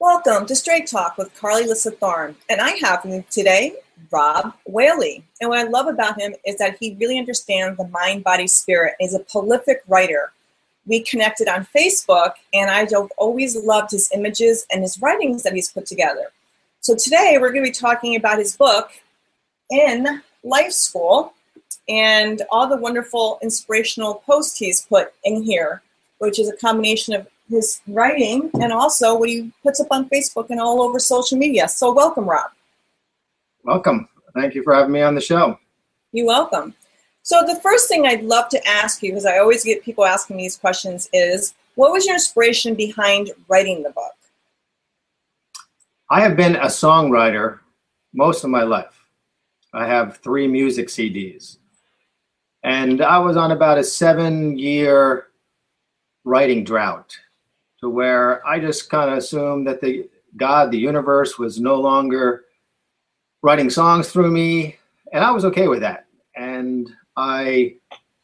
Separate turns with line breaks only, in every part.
Welcome to Straight Talk with Carly Lissa Thorne, and I have with me today Rob Whaley. And what I love about him is that he really understands the mind, body, spirit. He's a prolific writer. We connected on Facebook, and I've always loved his images and his writings that he's put together. So today we're going to be talking about his book, In Life School, and all the wonderful inspirational posts he's put in here, which is a combination of his writing and also what he puts up on Facebook and all over social media. So welcome, Rob.
Welcome. Thank you for having me on the show.
You're welcome. So the first thing I'd love to ask you, because I always get people asking me these questions, is what was your inspiration behind writing the book?
I have been a songwriter most of my life. I have 3 music CDs. And I was on about a 7-year writing drought, to where I just kind of assumed that the universe, was no longer writing songs through me, and I was okay with that. And I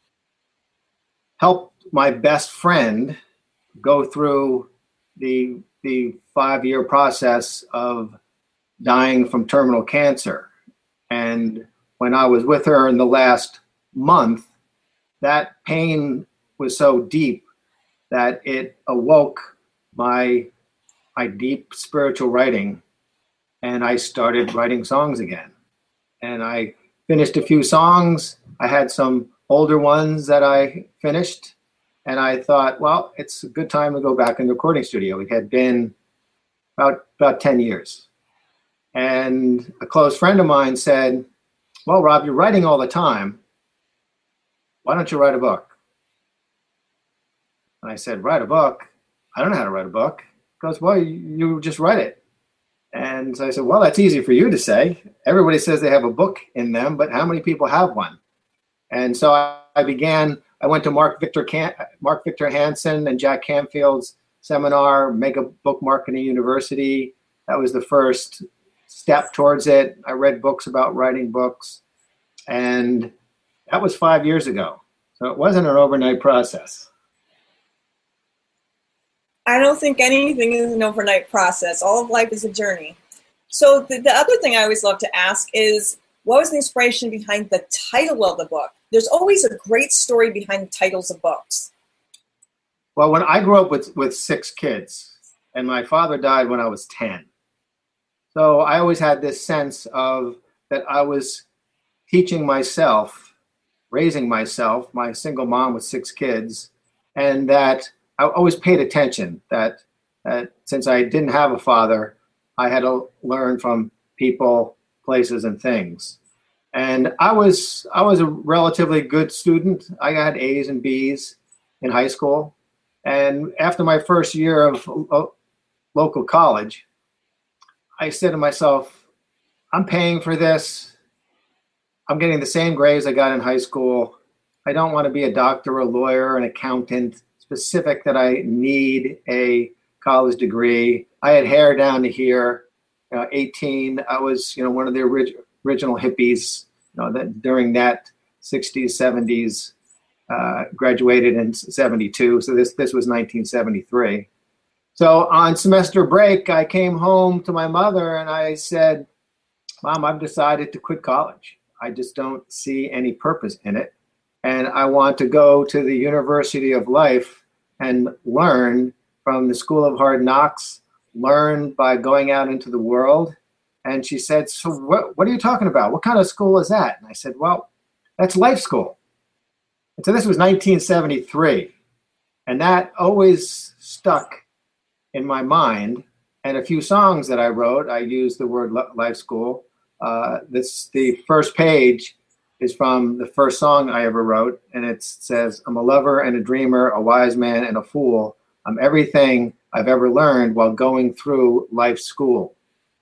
helped my best friend go through the 5-year process of dying from terminal cancer. And when I was with her in the last month, that pain was so deep that it awoke my deep spiritual writing, and I started writing songs again. And I finished a few songs. I had some older ones that I finished, and I thought, well, it's a good time to go back in the recording studio. It had been about 10 years. And a close friend of mine said, well, Rob, you're writing all the time. Why don't you write a book? And I said, write a book? I don't know how to write a book. He goes, well, you just write it. And so I said, well, that's easy for you to say. Everybody says they have a book in them, but how many people have one? And so I went to Mark Victor Hansen and Jack Canfield's seminar, Mega Book Marketing University. That was the first step towards it. I read books about writing books, and that was 5 years ago. So it wasn't an overnight process.
I don't think anything is an overnight process. All of life is a journey. So the other thing I always love to ask is, what was the inspiration behind the title of the book? There's always a great story behind the titles of books.
Well, when I grew up with 6 kids, and my father died when I was 10. So I always had this sense of that I was teaching myself, raising myself, my single mom with 6 kids, and that I always paid attention that since I didn't have a father, I had to learn from people, places, and things. And I was a relatively good student. I got A's and B's in high school. And after my first year of local college, I said to myself, I'm paying for this. I'm getting the same grades I got in high school. I don't want to be a doctor, a lawyer, an accountant, specific that I need a college degree. I had hair down to here, 18. I was, one of the original hippies, that during that 60s, 70s, graduated in 72. So this was 1973. So on semester break, I came home to my mother and I said, Mom, I've decided to quit college. I just don't see any purpose in it. And I want to go to the University of Life and learn from the School of Hard Knocks, learn by going out into the world. And she said, so what are you talking about? What kind of school is that? And I said, well, that's life school. And so this was 1973. And that always stuck in my mind. And a few songs that I wrote, I used the word life school. The first page is from the first song I ever wrote, and it says, I'm a lover and a dreamer, a wise man and a fool. I'm everything I've ever learned while going through life school.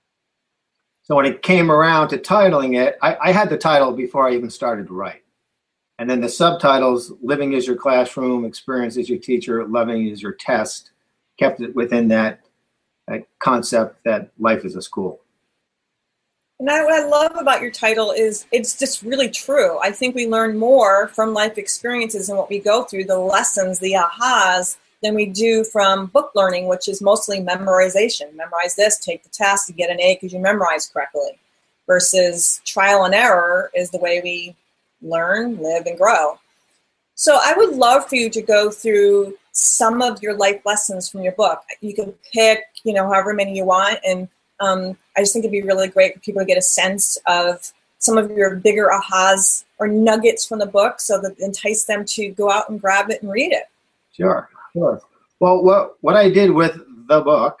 So when it came around to titling it, I had the title before I even started to write. And then the subtitles, Living is Your Classroom, Experience is Your Teacher, Loving is Your Test, kept it within that concept that life is a school.
And what I love about your title is it's just really true. I think we learn more from life experiences and what we go through, the lessons, the ahas, than we do from book learning, which is mostly memorization. Memorize this, take the test, you get an A because you memorize correctly. Versus trial and error is the way we learn, live, and grow. So I would love for you to go through some of your life lessons from your book. You can pick, however many you want. And I just think it'd be really great for people to get a sense of some of your bigger ahas or nuggets from the book so that entice them to go out and grab it and read it.
Sure. Well, what I did with the book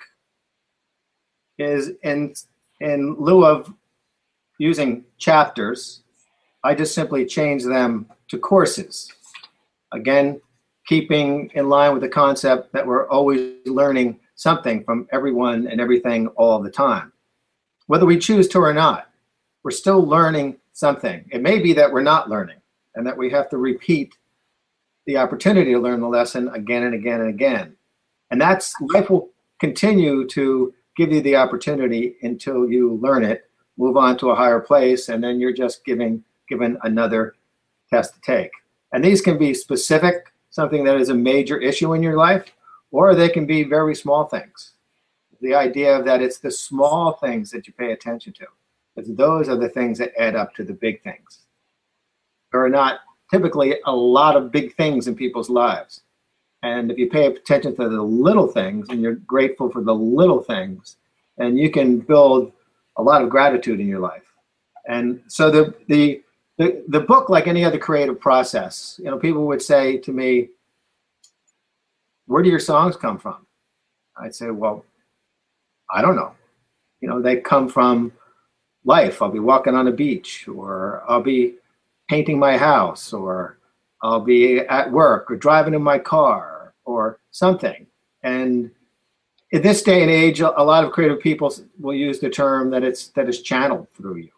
is in lieu of using chapters, I just simply changed them to courses. Again, keeping in line with the concept that we're always learning something from everyone and everything all the time. Whether we choose to or not, we're still learning something. It may be that we're not learning and that we have to repeat the opportunity to learn the lesson again and again and again. And that's, life will continue to give you the opportunity until you learn it, move on to a higher place, and then you're just given another test to take. And these can be specific, something that is a major issue in your life, or they can be very small things. The idea that it's the small things that you pay attention to, because those are the things that add up to the big things. There are not typically a lot of big things in people's lives. And if you pay attention to the little things and you're grateful for the little things, then you can build a lot of gratitude in your life. And so the book, like any other creative process, people would say to me, where do your songs come from? I'd say, well, I don't know. They come from life. I'll be walking on a beach, or I'll be painting my house, or I'll be at work or driving in my car or something. And in this day and age, a lot of creative people will use the term that is channeled through you.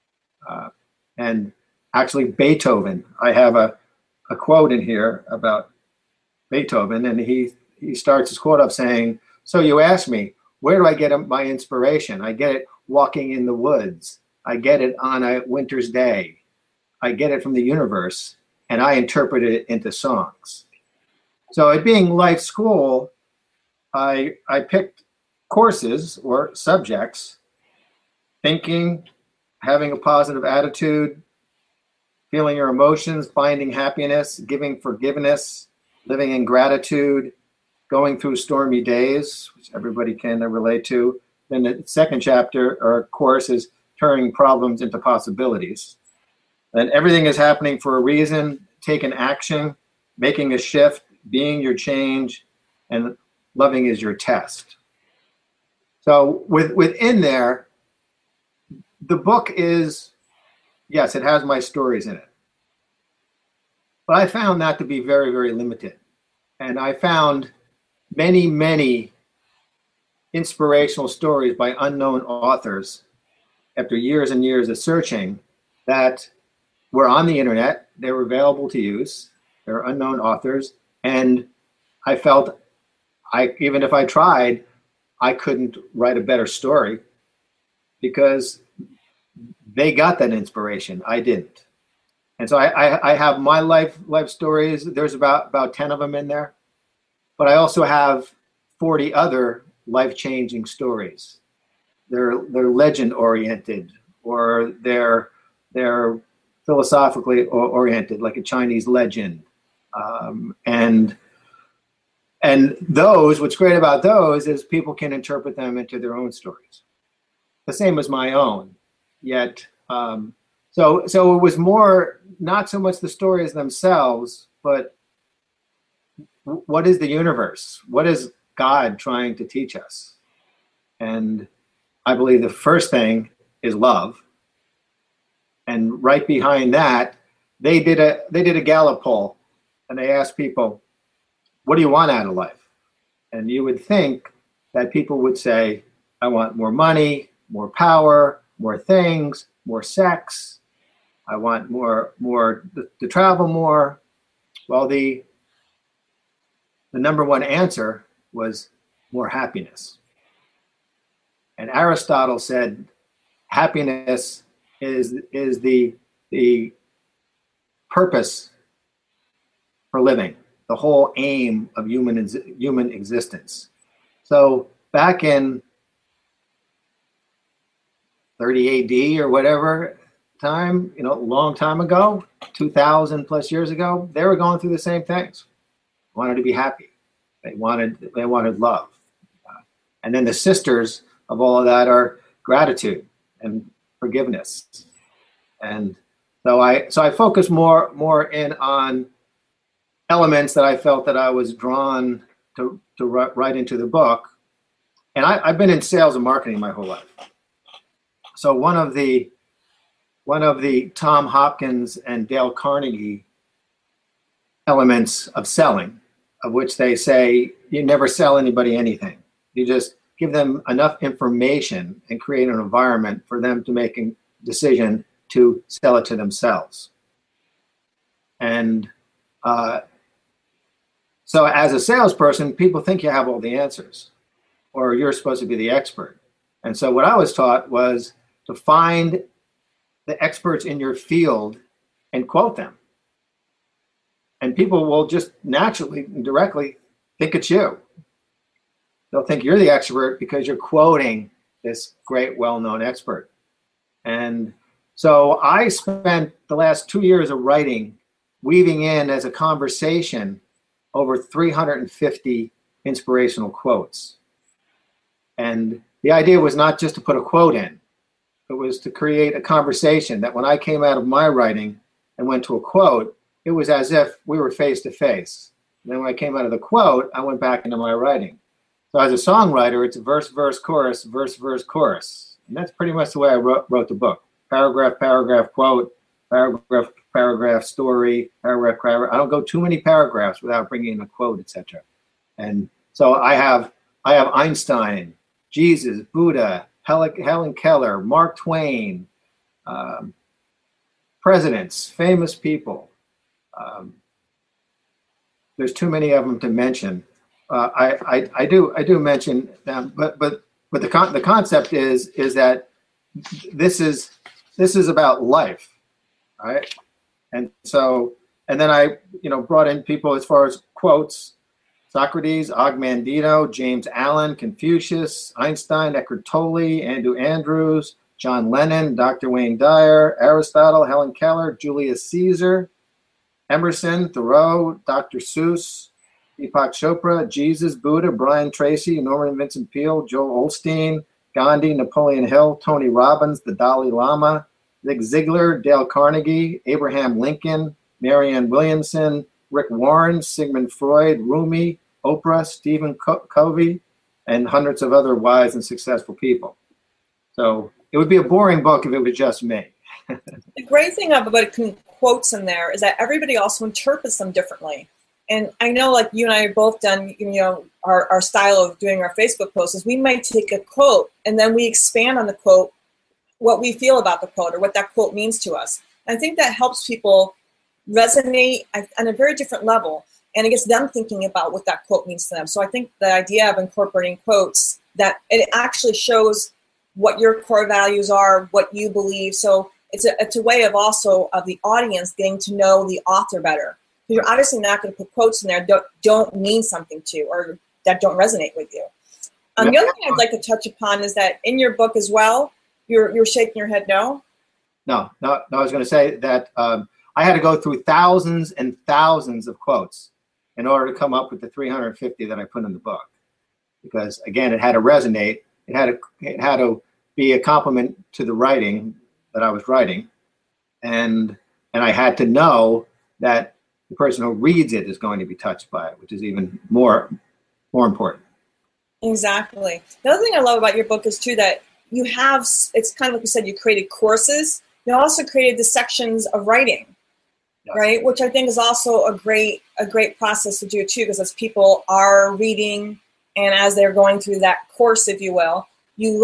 And actually Beethoven, I have a quote in here about Beethoven, and he starts his quote off saying, so you ask me, where do I get my inspiration? I get it walking in the woods. I get it on a winter's day. I get it from the universe, and I interpret it into songs. So it being life school, I picked courses or subjects: thinking, having a positive attitude, feeling your emotions, finding happiness, giving forgiveness, living in gratitude, going through stormy days, which everybody can relate to. Then the second chapter or course is turning problems into possibilities. And everything is happening for a reason. Taking action, making a shift, being your change, and loving is your test. So within there, the book is, yes, it has my stories in it. But I found that to be very, very limited. And I found many, many inspirational stories by unknown authors after years and years of searching that were on the internet. They were available to use. They were unknown authors. And I felt even if I tried, I couldn't write a better story because they got that inspiration. I didn't. And so I have my life stories. There's about 10 of them in there. But I also have 40 other life-changing stories. They're legend-oriented, or they're philosophically oriented, like a Chinese legend. And those, what's great about those is people can interpret them into their own stories. The same as my own. Yet, so it was more, not so much the stories themselves, but what is the universe? What is God trying to teach us? And I believe the first thing is love. And right behind that, they did a Gallup poll, and they asked people, what do you want out of life? And you would think that people would say, I want more money, more power, more things, more sex. I want more to travel more. Well, the number one answer was more happiness. And Aristotle said happiness is the purpose for living. the whole aim of human existence. So back in 30 AD or whatever time, a long time ago, 2,000 plus years ago, they were going through the same things. Wanted to be happy. They wanted love. And then the sisters of all of that are gratitude and forgiveness. And so I focus more in on elements that I felt that I was drawn to write into the book. And I've been in sales and marketing my whole life. So one of the Tom Hopkins and Dale Carnegie elements of selling, of which they say you never sell anybody anything. You just give them enough information and create an environment for them to make a decision to sell it to themselves. And so as a salesperson, people think you have all the answers or you're supposed to be the expert. And so what I was taught was to find the experts in your field and quote them. And people will just naturally and directly think it's you. They'll think you're the expert because you're quoting this great, well-known expert. And so I spent the last 2 years of writing, weaving in as a conversation over 350 inspirational quotes. And the idea was not just to put a quote in. It was to create a conversation that when I came out of my writing and went to a quote, it was as if we were face to face. Then when I came out of the quote, I went back into my writing. So as a songwriter, it's verse, verse, chorus, verse, verse, chorus. And that's pretty much the way I wrote the book. Paragraph, paragraph, quote, paragraph, paragraph, story, paragraph, paragraph. I don't go too many paragraphs without bringing in a quote, etc. And so I have Einstein, Jesus, Buddha, Helen Keller, Mark Twain, presidents, famous people. There's too many of them to mention. I do mention them, but the concept is that this is about life, right? And then I brought in people as far as quotes: Socrates, Og Mandino, James Allen, Confucius, Einstein, Eckhart Tolle, Andrew Andrews, John Lennon, Dr. Wayne Dyer, Aristotle, Helen Keller, Julius Caesar, Emerson, Thoreau, Dr. Seuss, Deepak Chopra, Jesus, Buddha, Brian Tracy, Norman Vincent Peale, Joel Osteen, Gandhi, Napoleon Hill, Tony Robbins, the Dalai Lama, Zig Ziglar, Dale Carnegie, Abraham Lincoln, Marianne Williamson, Rick Warren, Sigmund Freud, Rumi, Oprah, Stephen Covey, and hundreds of other wise and successful people. So it would be a boring book if it was just me.
The great thing about quotes in there is that everybody also interprets them differently. And I know, like you and I have both done, our style of doing our Facebook posts is we might take a quote and then we expand on the quote, what we feel about the quote or what that quote means to us. And I think that helps people resonate on a very different level, and it gets them thinking about what that quote means to them. So I think the idea of incorporating quotes, that it actually shows what your core values are, what you believe. So it's a way of also of the audience getting to know the author better. You're obviously not going to put quotes in there that don't mean something to you or that don't resonate with you. The other thing I'd like to touch upon is that in your book as well, you're shaking your head no?
No, I was going to say that I had to go through thousands and thousands of quotes in order to come up with the 350 that I put in the book. Because again, it had to resonate. It had to be a compliment to the writing that I was writing. And I had to know that the person who reads it is going to be touched by it, which is even more important.
Exactly. The other thing I love about your book is too that you have, it's kind of like you said, you created courses. You also created the sections of writing. Yes. Right, which I think is also a great process to do too, because as people are reading and as they're going through that course, if you will, you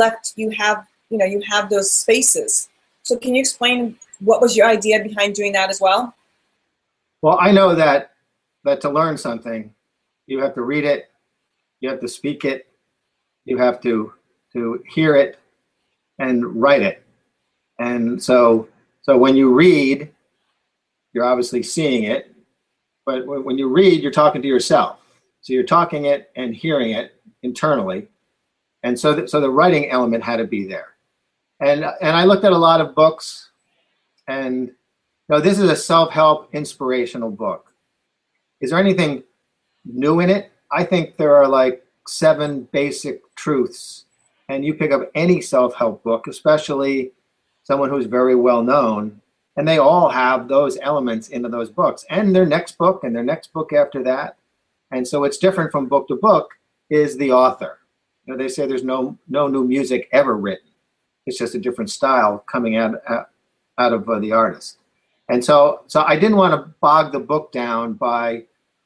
have those spaces. So can you explain what was your idea behind doing that as well?
Well, I know that to learn something, you have to read it, you have to speak it, you have to hear it and write it. And so when you read, you're obviously seeing it, But when you read, you're talking to yourself. So you're talking it and hearing it internally. And so the writing element had to be there. And I looked at a lot of books, and this is a self-help inspirational book. Is there anything new in it? I think there are like 7 basic truths. And you pick up any self-help book, especially someone who's very well known, and they all have those elements into those books, and their next book and their next book after that. And so it's different from book to book is the author. They say there's no new music ever written. It's just a different style coming out of the artist. And so I didn't want to bog the book down by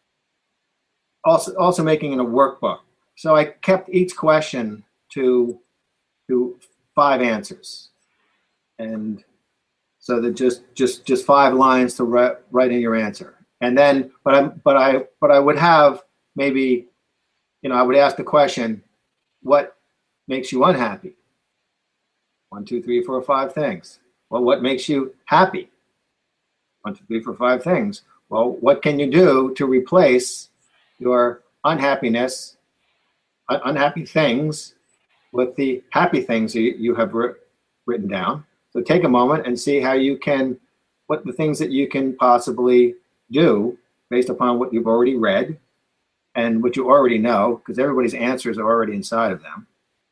also making it a workbook. So I kept each question to 5 answers, and so that just 5 lines to write in your answer. And then, but I would have maybe, I would ask the question, what makes you unhappy? 1, 2, 3, 4, 5 things. Well, what makes you happy? 1, 2, 3, 4, 5 things. Well, what can you do to replace your unhappiness, unhappy things, with the happy things you have written down? So take a moment and see how you can, what the things that you can possibly do based upon what you've already read and what you already know, because everybody's answers are already inside of them.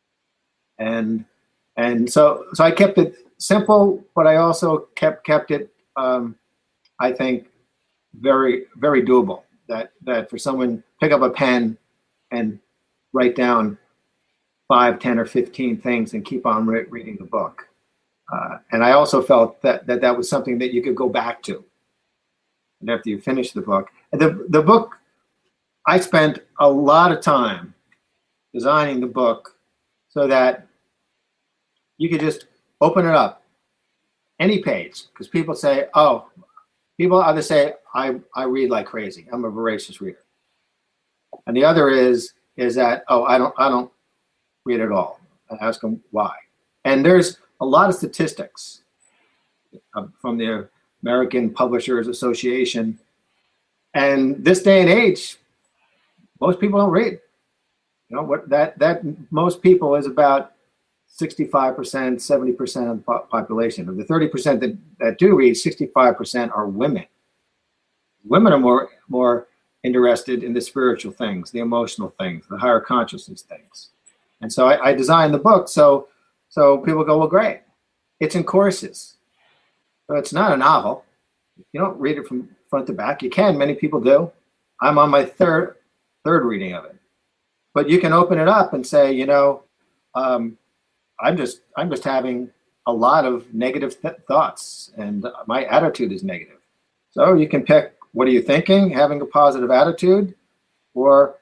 And so I kept it simple, but I also kept it, I think, very, very doable. That for someone, pick up a pen and write down 5, 10, or 15 things and keep on reading the book. And I also felt that was something that you could go back to. And after you finish the book, the book, I spent a lot of time designing the book so that you could just open it up, any page, because people either say, I read like crazy. I'm a voracious reader. And the other is that, I don't read at all. I ask them why. And there's a lot of statistics from the American Publishers Association. And this day and age, most people don't read. What that most people is about 65%, 70% of the population. Of the 30% that do read, 65% are women. Women are more interested in the spiritual things, the emotional things, the higher consciousness things. And so I designed the book so people go, well, great. It's in courses. So it's not a novel. You don't read it from front to back. You can, many people do. I'm on my third reading of it. But you can open it up and say, I'm just having a lot of negative thoughts, and my attitude is negative. So you can pick, what are you thinking? Having a positive attitude, or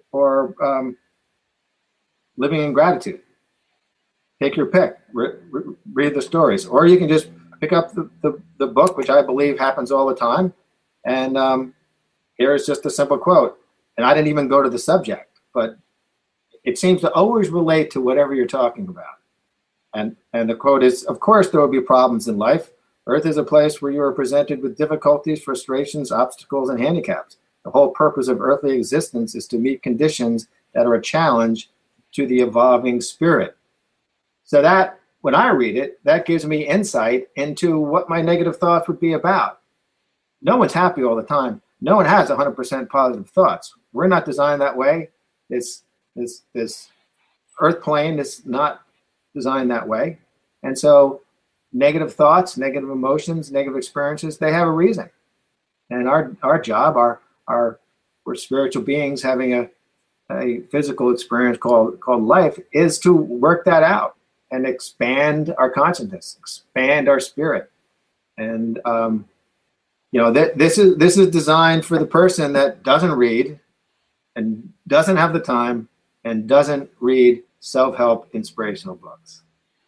living in gratitude. Take your pick. Read the stories, or you can just pick up the book, which I believe happens all the time, and here's just a simple quote. And I didn't even go to the subject, but it seems to always relate to whatever you're talking about. And the quote is, of course, there will be problems in life. Earth is a place where you are presented with difficulties, frustrations, obstacles, and handicaps. The whole purpose of earthly existence is to meet conditions that are a challenge to the evolving spirit. So that, when I read it, that gives me insight into what my negative thoughts would be about. No one's happy all the time. No one has 100% positive thoughts. We're not designed that way. This earth plane is not designed that way. And so negative thoughts, negative emotions, negative experiences, they have a reason. And our job, we're spiritual beings having a physical experience called life, is to work that out and expand our consciousness, expand our spirit. And this is designed for the person that doesn't read and doesn't have the time and doesn't read self-help inspirational books.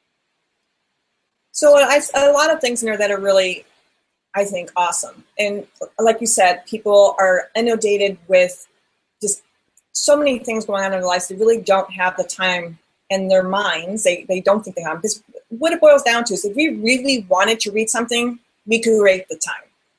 So a lot of things in there that are really, I think, awesome. And like you said, people are inundated with just so many things going on in their lives. They really don't have the time in their minds. They don't think they have. Because what it boils down to is if we really wanted to read something, we could create the time.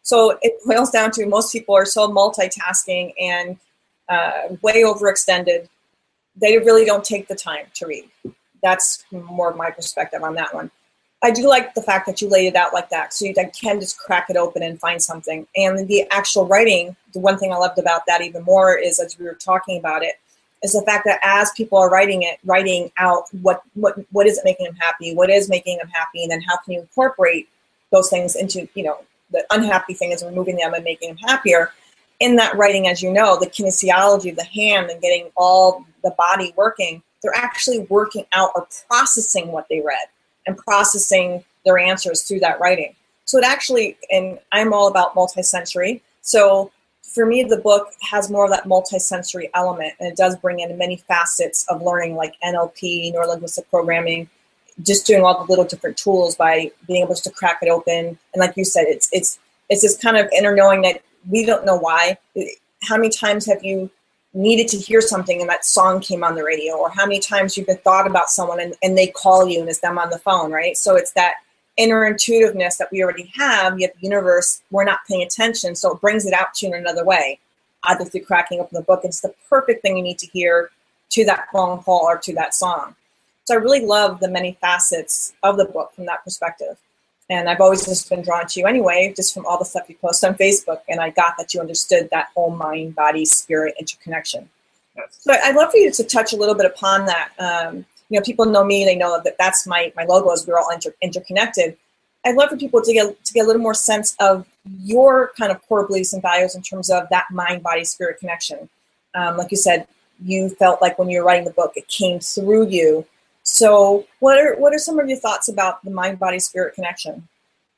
So it boils down to most people are so multitasking and way overextended. They really don't take the time to read. That's more of my perspective on that one. I do like the fact that you laid it out like that, so you can just crack it open and find something. And the actual writing, the one thing I loved about that even more is, as we were talking about it, is the fact that as people are writing out what is it making them happy, what is making them happy, and then how can you incorporate those things into, the unhappy thing is removing them and making them happier. In that writing, as you know, the kinesiology of the hand and getting all the body working, they're actually working out or processing what they read and processing their answers through that writing. So it actually, and I'm all about multisensory, so for me, the book has more of that multisensory element, and it does bring in many facets of learning, like NLP, neuro-linguistic programming, just doing all the little different tools by being able to crack it open. And like you said, it's this kind of inner knowing that we don't know why. How many times have you needed to hear something and that song came on the radio? Or how many times you've been thought about someone and they call you and it's them on the phone, right? So it's that inner intuitiveness that we already have, yet the universe, we're not paying attention, so it brings it out to you in another way, either through cracking open the book. It's the perfect thing you need to hear to that phone call or to that song. So I really love the many facets of the book from that perspective. And I've always just been drawn to you anyway, just from all the stuff you post on Facebook, and I got that you understood that whole mind, body, spirit interconnection. Yes. So I'd love for you to touch a little bit upon that. People know me, they know that that's my logo, is we're all interconnected. I'd love for people to get a little more sense of your kind of core beliefs and values in terms of that mind, body, spirit connection. Like you said, you felt like when you were writing the book, it came through you. So what are some of your thoughts about the mind, body, spirit connection?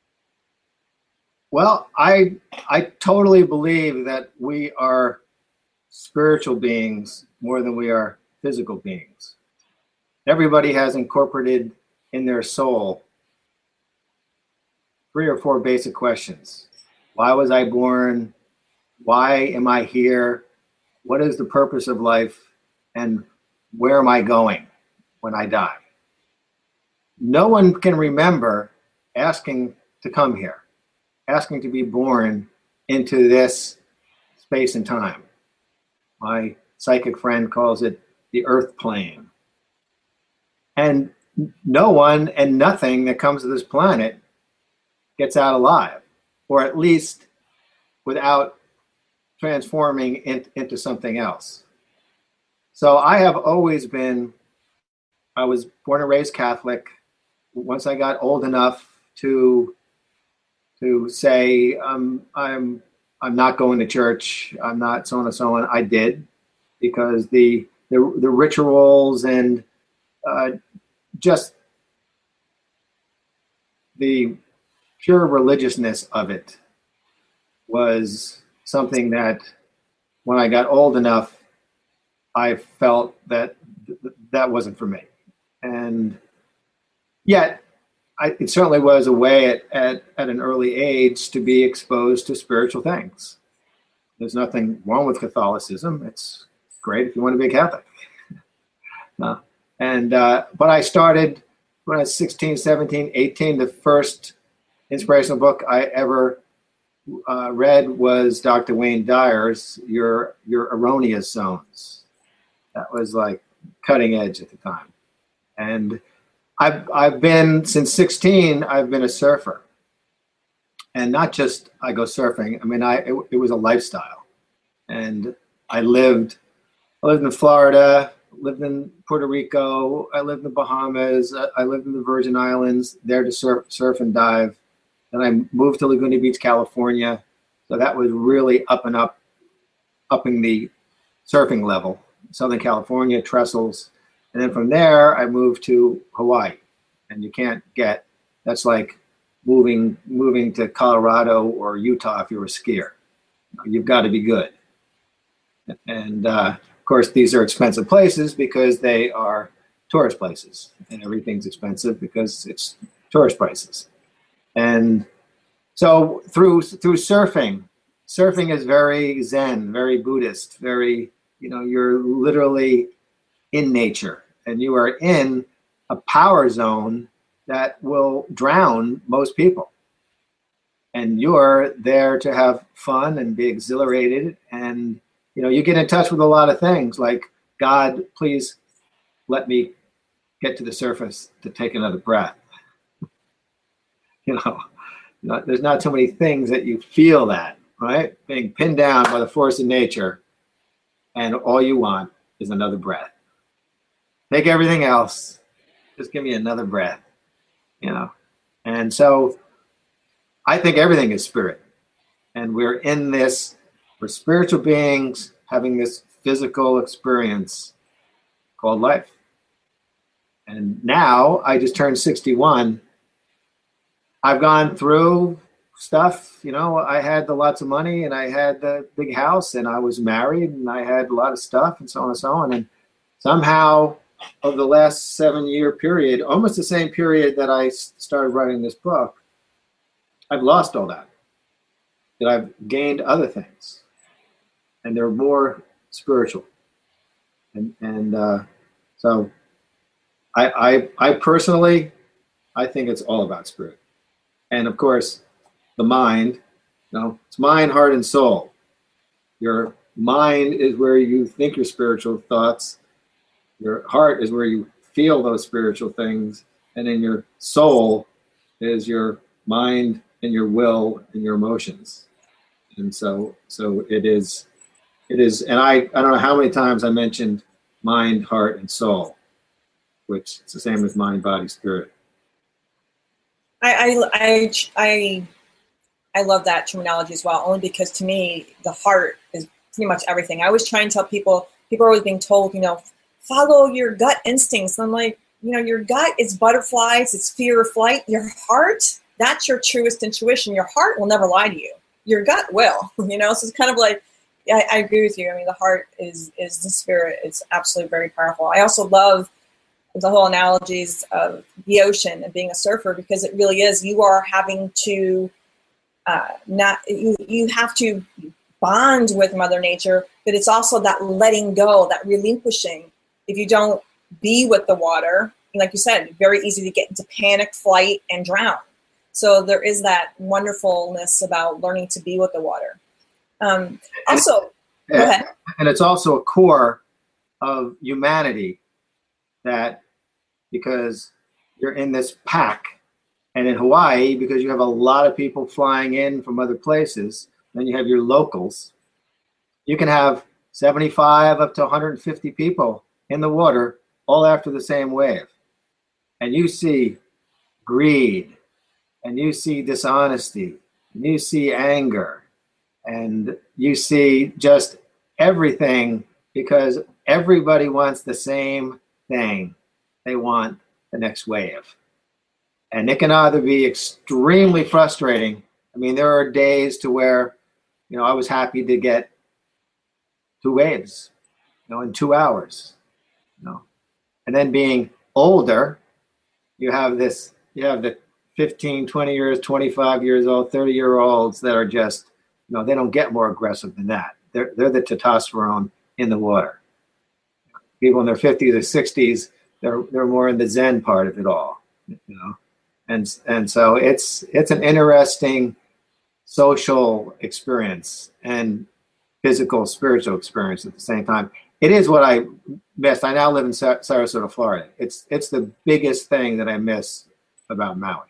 Well, I totally believe that we are spiritual beings more than we are physical beings. Everybody has incorporated in their soul 3 or 4 basic questions. Why was I born? Why am I here? What is the purpose of life? And where am I going when I die? No one can remember asking to come here, asking to be born into this space and time. My psychic friend calls it the earth plane. And no one and nothing that comes to this planet gets out alive, or at least without transforming into something else. So I was born and raised Catholic. Once I got old enough to say I'm not going to church, I'm not so on and so on, I did, because the rituals and just the pure religiousness of it was something that when I got old enough, I felt that wasn't for me. And yet, it certainly was a way at an early age to be exposed to spiritual things. There's nothing wrong with Catholicism. It's great if you want to be a Catholic. No. But I started when I was 16, 17, 18. The first inspirational book I ever read was Dr. Wayne Dyer's Your Erroneous Zones. That was like cutting edge at the time. And I've been, since 16, I've been a surfer. And not just I go surfing. I mean, it was a lifestyle. And I lived in Florida, lived in Puerto Rico, I lived in the Bahamas, I lived in the Virgin Islands, there to surf and dive. Then I moved to Laguna Beach, California. So that was really upping the surfing level. Southern California, Trestles. And then from there, I moved to Hawaii. And you can't that's like moving to Colorado or Utah if you're a skier. You've got to be good. And of course, these are expensive places because they are tourist places. And everything's expensive because it's tourist prices. And so through surfing is very Zen, very Buddhist, very, you're literally in nature, and you are in a power zone that will drown most people. and you're there to have fun and be exhilarated. And, you get in touch with a lot of things like, God, please let me get to the surface to take another breath. There's not too many things that you feel that, right? Being pinned down by the force of nature, and all you want is another breath. Take everything else, just give me another breath, And so I think everything is spirit. And we're spiritual beings having this physical experience called life. And now I just turned 61. I've gone through stuff, I had lots of money, and I had the big house, and I was married, and I had a lot of stuff, and so on and so on. And somehow, over the last 7-year period, almost the same period that I started writing this book, I've lost all that. That I've gained other things, and they're more spiritual. And so I personally, I think it's all about spirit. And of course, the mind, it's mind, heart, and soul. Your mind is where you think your spiritual thoughts. Your heart is where you feel those spiritual things. And in your soul is your mind and your will and your emotions. And so it is, and I don't know how many times I mentioned mind, heart, and soul, which is the same as mind, body, spirit.
I love that terminology as well, only because to me, the heart is pretty much everything. I always try and tell people are always being told, follow your gut instincts. And I'm like, your gut is butterflies, it's fear or flight. Your heart, that's your truest intuition. Your heart will never lie to you. Your gut will, so it's kind of like, I agree with you. I mean, the heart is the spirit. It's absolutely very powerful. I also love the whole analogies of the ocean and being a surfer, because it really is, you are having to you have to bond with Mother Nature, but it's also that letting go, that relinquishing. If you don't be with the water, like you said, very easy to get into panic, flight, and drown. So there is that wonderfulness about learning to be with the water. Go ahead.
And it's also a core of humanity, that because you're in this pack, and in Hawaii, because you have a lot of people flying in from other places, then you have your locals. You can have 75 up to 150 people in the water, all after the same wave. And you see greed, and you see dishonesty, and you see anger, and you see just everything, because everybody wants the same thing. They want the next wave. And it can either be extremely frustrating. I mean, there are days to where, I was happy to get 2 waves, in 2 hours, And then being older, you have the 15, 20 years, 25 years old, 30-year-olds that are just, they don't get more aggressive than that. They're the testosterone in the water. People in their 50s or 60s, they're more in the Zen part of it all, And so it's an interesting social experience and physical, spiritual experience at the same time. It is what I missed. I now live in Sarasota, Florida. It's the biggest thing that I miss about Maui.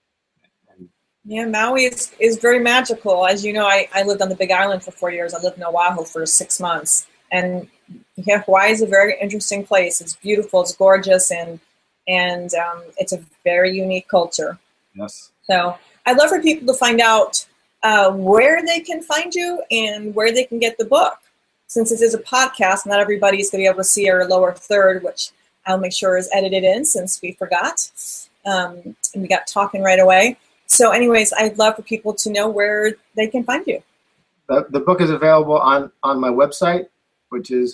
Yeah, Maui is very magical. As you know, I lived on the Big Island for 4 years. I lived in Oahu for 6 months. And Hawaii is a very interesting place. It's beautiful, it's gorgeous, and it's a very unique culture.
Yes.
So I'd love for people to find out where they can find you and where they can get the book. Since this is a podcast, not everybody's going to be able to see our lower third, which I'll make sure is edited in since we forgot. And we got talking right away. So anyways, I'd love for people to know where they can find you.
The book is available on my website, which is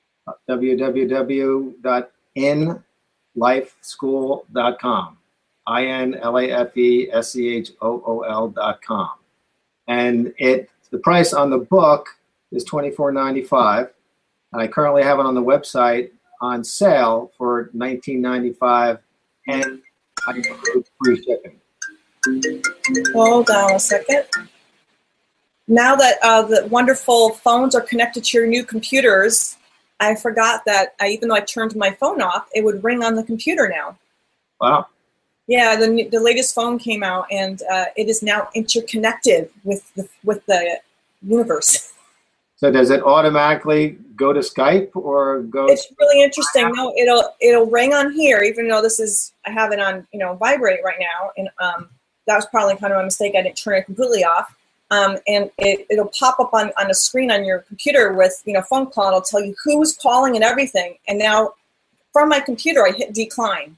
www.inlifeschool.com, INLAFESCHOOL.com. And the price on the book is $24.95. And I currently have it on the website on sale for $19.95, and I include free shipping.
Hold on a second. Now that the wonderful phones are connected to your new computers, I forgot that even though I turned my phone off, it would ring on the computer now.
Wow.
Yeah, the latest phone came out, and it is now interconnected with the universe.
So does it automatically go to Skype or go?
It's really interesting. No, it'll ring on here, even though I have it on vibrate right now, and that was probably kind of a mistake. I didn't turn it completely off. And it'll pop up on a screen on your computer with phone call. And it'll tell you who's calling and everything. And now from my computer, I hit decline.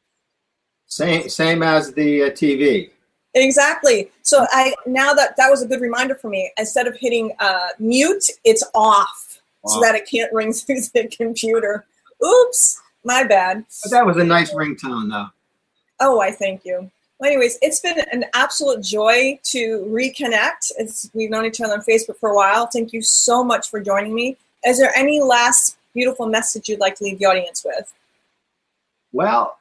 Same as the TV.
Exactly. So now that was a good reminder for me. Instead of hitting mute, it's off. Wow. So that it can't ring through the computer. Oops, my bad.
But that was a nice ringtone, though.
Oh, I thank you. Well, anyways, it's been an absolute joy to reconnect. We've known each other on Facebook for a while. Thank you so much for joining me. Is there any last beautiful message you'd like to leave the audience with?
Well,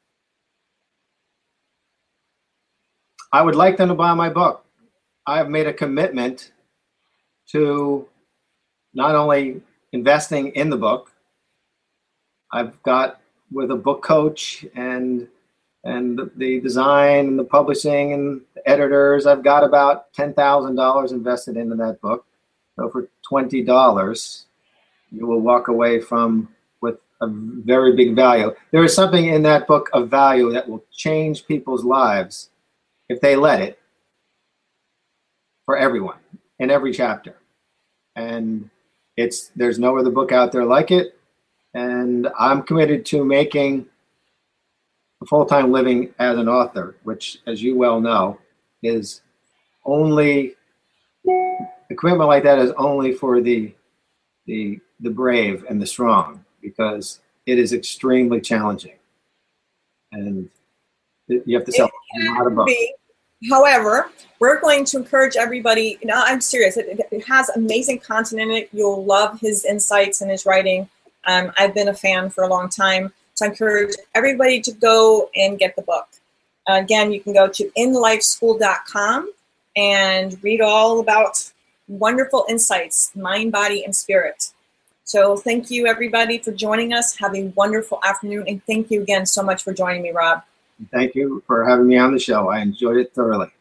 I would like them to buy my book. I have made a commitment to not only investing in the book, I've got with a book coach and the design and the publishing and the editors, I've got about $10,000 invested into that book. So for $20, you will walk away with a very big value. There is something in that book of value that will change people's lives if they let it, for everyone in every chapter. And there's no other book out there like it. And I'm committed to making a full-time living as an author, which, as you well know, is only a commitment like that is only for the brave and the strong, because it is extremely challenging, and you have to sell a lot of books.
However, we're going to encourage everybody. I'm serious. It has amazing content in it. You'll love his insights and his writing. I've been a fan for a long time. So I encourage everybody to go and get the book. Again, you can go to inlifeschool.com and read all about wonderful insights, mind, body, and spirit. So thank you, everybody, for joining us. Have a wonderful afternoon, and thank you again so much for joining me, Rob.
Thank you for having me on the show. I enjoyed it thoroughly.